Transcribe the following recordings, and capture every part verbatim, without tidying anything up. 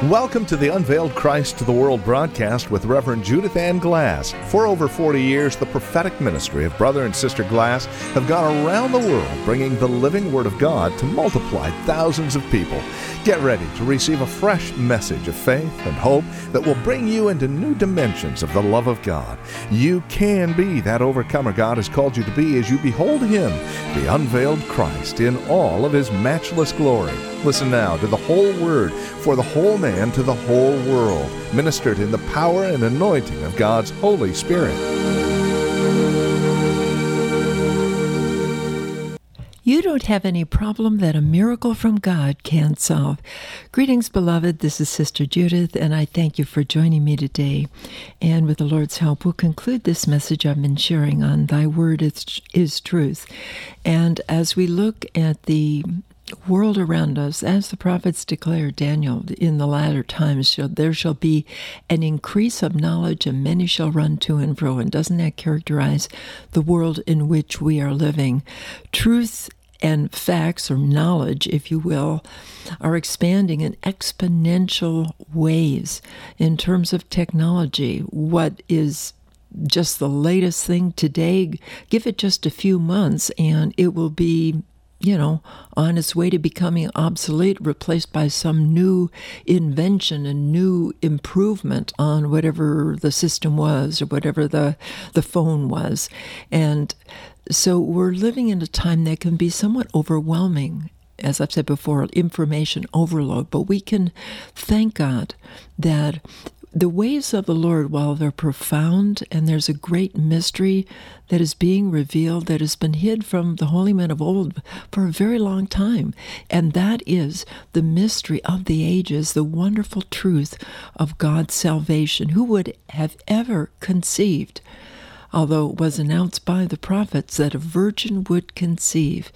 Welcome to the Unveiled Christ to the World broadcast with Reverend Judith Ann Glass. For over forty years, the prophetic ministry of Brother and Sister Glass have gone around the world bringing the living Word of God to multiply thousands of people. Get ready to receive a fresh message of faith and hope that will bring you into new dimensions of the love of God. You can be that overcomer God has called you to be as you behold Him, the unveiled Christ, in all of His matchless glory. Listen now to the whole Word for the whole man to the whole world, ministered in the power and anointing of God's Holy Spirit. You don't have any problem that a miracle from God can't solve. Greetings, beloved. This is Sister Judith, and I thank you for joining me today. And with the Lord's help, we'll conclude this message I've been sharing on Thy Word is, is Truth. And as we look at the world around us, as the prophets declare, Daniel, in the latter times, shall, there shall be an increase of knowledge, and many shall run to and fro. And doesn't that characterize the world in which we are living? Truth and facts, or knowledge, if you will, are expanding in exponential ways in terms of technology. What is just the latest thing today, give it just a few months, and it will be you know, on its way to becoming obsolete, replaced by some new invention and new improvement on whatever the system was or whatever the, the phone was. And so we're living in a time that can be somewhat overwhelming, as I've said before, information overload. But we can thank God that the ways of the Lord, while they're profound, and there's a great mystery that is being revealed that has been hid from the holy men of old for a very long time, and that is the mystery of the ages, the wonderful truth of God's salvation. Who would have ever conceived, although it was announced by the prophets, that a virgin would conceive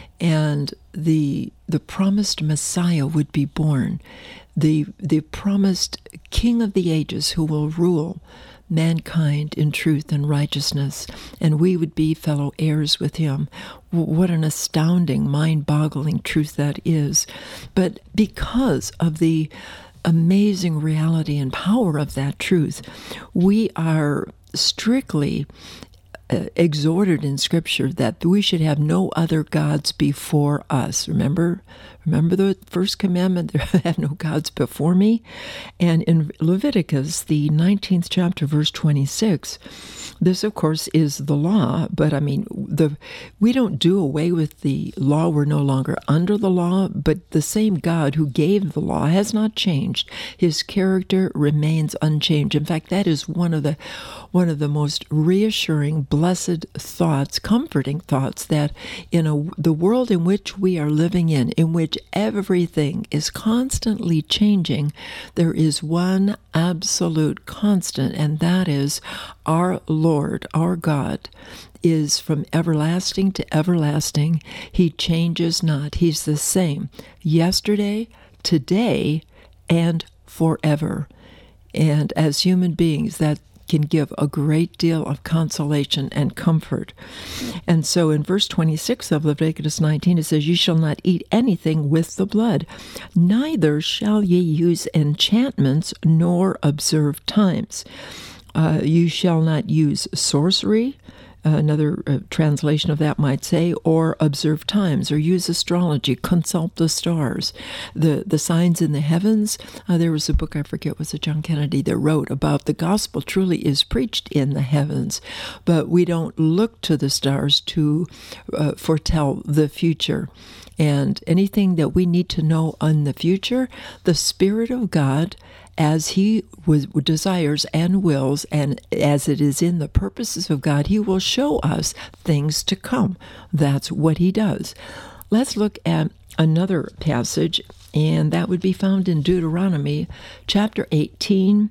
and the the promised Messiah would be born, the the promised King of the ages who will rule mankind in truth and righteousness, and we would be fellow heirs with him. What an astounding, mind-boggling truth that is. But because of the amazing reality and power of that truth, we are strictly Uh, exhorted in Scripture that we should have no other gods before us. Remember, remember the first commandment, have no gods before me? And in Leviticus, the nineteenth chapter, verse twenty-six, this, of course, is the law, but I mean, the we don't do away with the law. We're no longer under the law, but the same God who gave the law has not changed. His character remains unchanged. In fact, that is one of the one of the most reassuring, blessed thoughts, comforting thoughts, that in a, the world in which we are living in, in which everything is constantly changing, there is one absolute constant, and that is our Lord, our God, is from everlasting to everlasting. He changes not. He's the same yesterday, today, and forever. And as human beings, that can give a great deal of consolation and comfort. And so in verse twenty-six of Leviticus nineteen, it says, "You shall not eat anything with the blood, neither shall ye use enchantments, nor observe times. Uh, you shall not use sorcery," another uh, translation of that might say, or observe times, or use astrology, consult the stars, the the signs in the heavens. Uh, there was a book, I forget, was it John Kennedy, that wrote about the gospel truly is preached in the heavens, but we don't look to the stars to uh, foretell the future. And anything that we need to know in the future, the Spirit of God, as He was, desires and wills, and as it is in the purposes of God, He will show us things to come. That's what He does. Let's look at another passage, and that would be found in Deuteronomy chapter eighteen,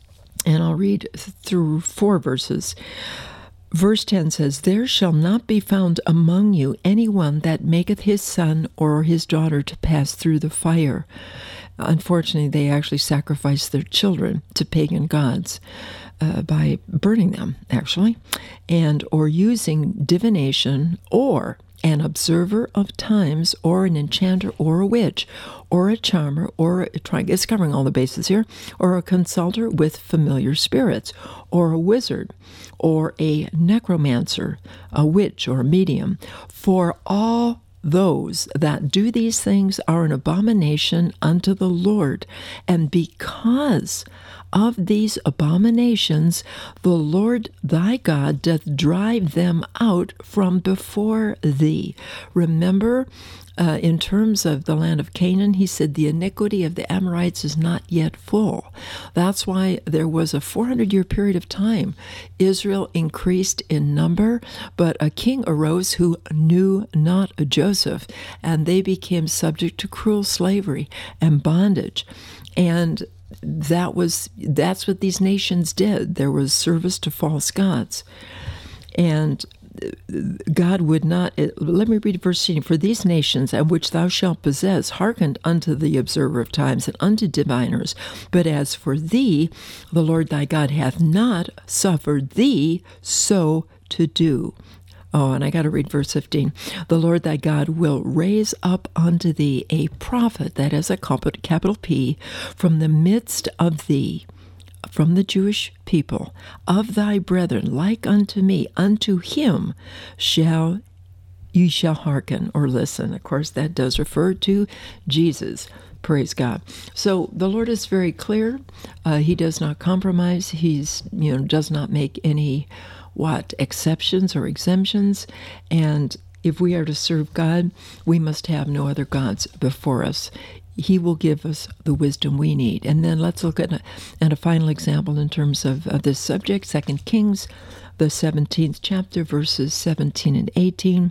and I'll read through four verses. Verse ten says, "There shall not be found among you anyone that maketh his son or his daughter to pass through the fire." Unfortunately, they actually sacrificed their children to pagan gods uh, by burning them, actually, and or using divination or an observer of times, or an enchanter, or a witch, or a charmer, or a, it's covering all the bases here, or a consulter with familiar spirits, or a wizard, or a necromancer, a witch, or a medium. For all those that do these things are an abomination unto the Lord. And because of these abominations, the Lord thy God doth drive them out from before thee. Remember, uh, in terms of the land of Canaan, he said the iniquity of the Amorites is not yet full. That's why there was a four hundred year period of time. Israel increased in number, but a king arose who knew not Joseph, and they became subject to cruel slavery and bondage. And that was that's what these nations did. There was service to false gods. And God would not, let me read verse eighteen. For these nations at which thou shalt possess hearkened unto the observer of times and unto diviners. But as for thee, the Lord thy God hath not suffered thee so to do. Oh, and I got to read verse fifteen. The Lord thy God will raise up unto thee a prophet, that is a capital P, from the midst of thee, from the Jewish people, of thy brethren, like unto me. Unto him shall ye shall hearken or listen. Of course, that does refer to Jesus. Praise God. So the Lord is very clear. Uh, he does not compromise. He's, you know, does not make any what exceptions or exemptions. And if we are to serve God, we must have no other gods before us. He will give us the wisdom we need. And then let's look at a, at a final example in terms of, of this subject, Second Kings, the seventeenth chapter, verses seventeen and eighteen.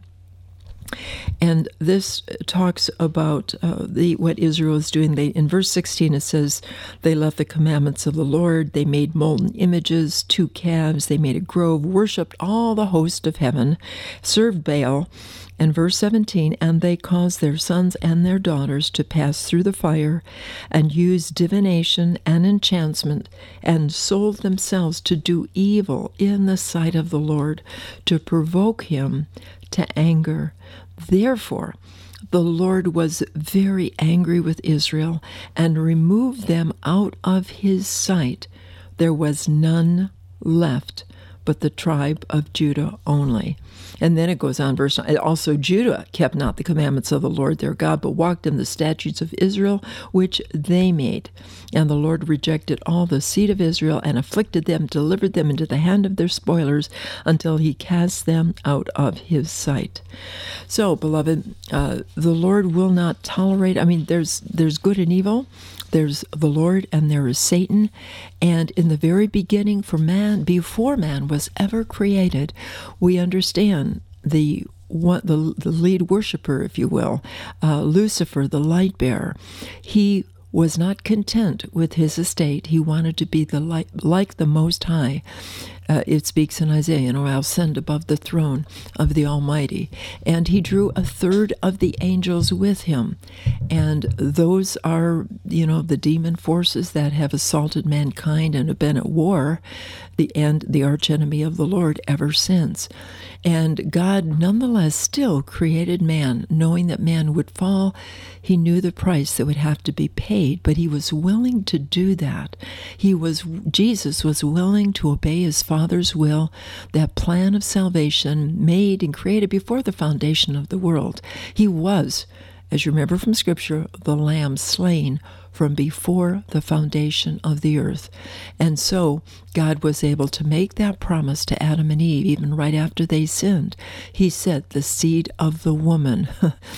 And this talks about uh, the what Israel is doing. They, in verse sixteen, it says, they left the commandments of the Lord. They made molten images, two calves. They made a grove, worshipped all the host of heaven, served Baal. And verse seventeen, and they caused their sons and their daughters to pass through the fire and use divination and enchantment, and sold themselves to do evil in the sight of the Lord, to provoke him to anger. Therefore, the Lord was very angry with Israel and removed them out of his sight. There was none left but the tribe of Judah only. And then it goes on, verse nine. Also Judah kept not the commandments of the Lord their God, but walked in the statutes of Israel, which they made. And the Lord rejected all the seed of Israel, and afflicted them, delivered them into the hand of their spoilers, until he cast them out of his sight. So, beloved, uh, the Lord will not tolerate, I mean, there's there's good and evil. There's the Lord and there is Satan. And in the very beginning, for man, before man was ever created, we understand the what the, the lead worshiper, if you will, uh, Lucifer, the light bearer. He was not content with his estate. He wanted to be the light, like the Most High. Uh, it speaks in Isaiah, you know, I'll ascend above the throne of the Almighty. And he drew a third of the angels with him. And those are, you know, the demon forces that have assaulted mankind and have been at war, the end, the archenemy of the Lord ever since. And God nonetheless still created man, knowing that man would fall. He knew the price that would have to be paid, but he was willing to do that. He was, Jesus was willing to obey his Father's will, that plan of salvation made and created before the foundation of the world. He was, as you remember from Scripture, the Lamb slain from before the foundation of the earth. And so God was able to make that promise to Adam and Eve, even right after they sinned. He said the seed of the woman,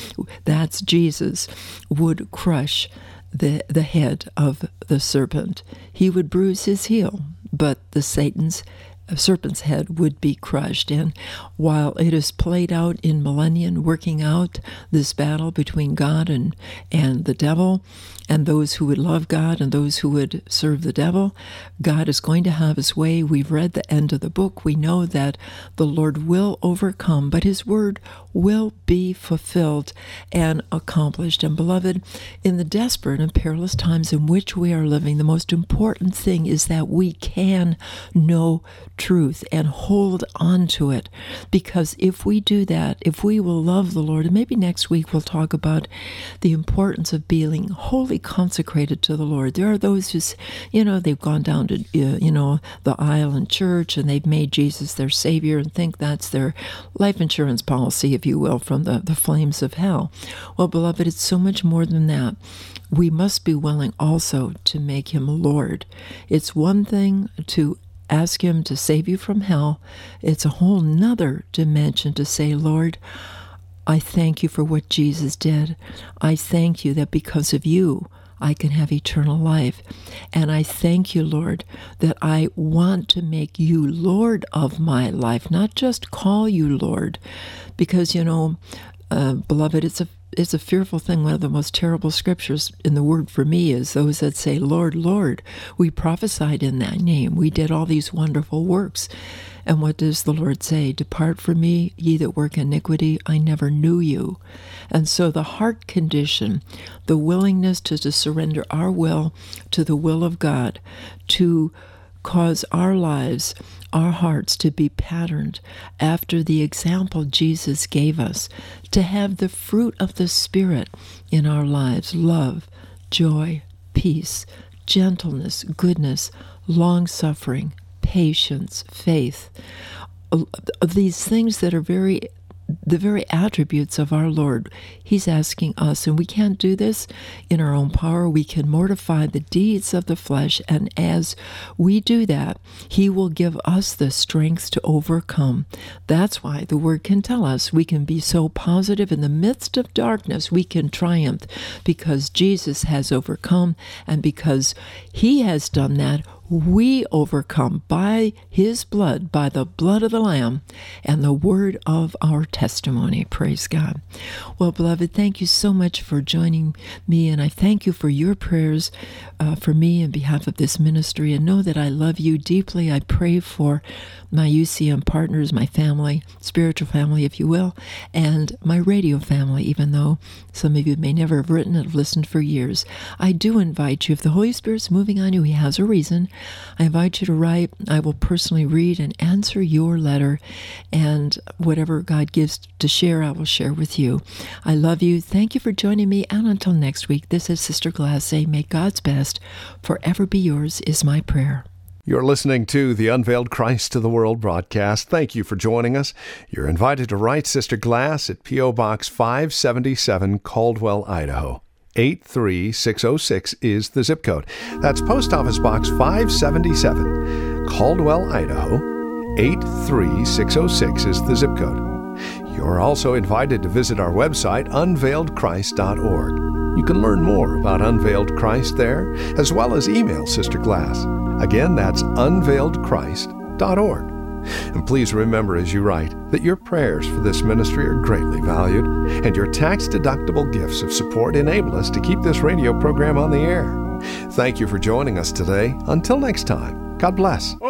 that's Jesus, would crush the, the head of the serpent. He would bruise his heel, but the Satan's serpent's head would be crushed. And while it is played out in millennium, working out this battle between God and, and the devil, and those who would love God and those who would serve the devil, God is going to have his way. We've read the end of the book. We know that the Lord will overcome, but his word will be fulfilled and accomplished. And beloved, in the desperate and perilous times in which we are living, the most important thing is that we can know truth and hold on to it. Because if we do that, if we will love the Lord, and maybe next week we'll talk about the importance of being wholly consecrated to the Lord. There are those who, you know, they've gone down to, uh, you know, the aisle in church and they've made Jesus their Savior and think that's their life insurance policy, if you will, from the, the flames of hell. Well, beloved, it's so much more than that. We must be willing also to make him Lord. It's one thing to ask him to save you from hell. It's a whole nother dimension to say, Lord, I thank you for what Jesus did. I thank you that because of you, I can have eternal life. And I thank you, Lord, that I want to make you Lord of my life, not just call you Lord. Because, you know, uh, beloved, it's a It's a fearful thing. One of the most terrible scriptures in the word for me is those that say, Lord, Lord, we prophesied in that name. We did all these wonderful works. And what does the Lord say? Depart from me, ye that work iniquity, I never knew you. And so the heart condition, the willingness to, to surrender our will to the will of God, to cause our lives, our hearts to be patterned after the example Jesus gave us, to have the fruit of the Spirit in our lives, love, joy, peace, gentleness, goodness, long-suffering, patience, faith, these things that are very the very attributes of our Lord. He's asking us, and we can't do this in our own power. We can mortify the deeds of the flesh, and as we do that, he will give us the strength to overcome. That's why the word can tell us we can be so positive in the midst of darkness. We can triumph because Jesus has overcome, and because he has done that, we overcome by his blood, by the blood of the Lamb, and the word of our testimony. Praise God. Well, beloved, thank you so much for joining me, and I thank you for your prayers uh, for me on behalf of this ministry, and know that I love you deeply. I pray for my U C M partners, my family, spiritual family, if you will, and my radio family, even though some of you may never have written and have listened for years. I do invite you, if the Holy Spirit's moving on you, he has a reason, I invite you to write. I will personally read and answer your letter, and whatever God gives to share, I will share with you. I love you. Thank you for joining me, and until next week, this is Sister Glass saying, may God's best forever be yours is my prayer. You're listening to the Unveiled Christ to the World broadcast. Thank you for joining us. You're invited to write Sister Glass at P O Box five seventy-seven, Caldwell, Idaho. eight three six oh six is the zip code. That's Post Office Box five seventy-seven, Caldwell, Idaho. eight three six oh six is the zip code. You're also invited to visit our website, unveiled christ dot org. You can learn more about Unveiled Christ there, as well as email Sister Glass. Again, that's unveiled christ dot org. And please remember as you write that your prayers for this ministry are greatly valued, and your tax-deductible gifts of support enable us to keep this radio program on the air. Thank you for joining us today. Until next time, God bless.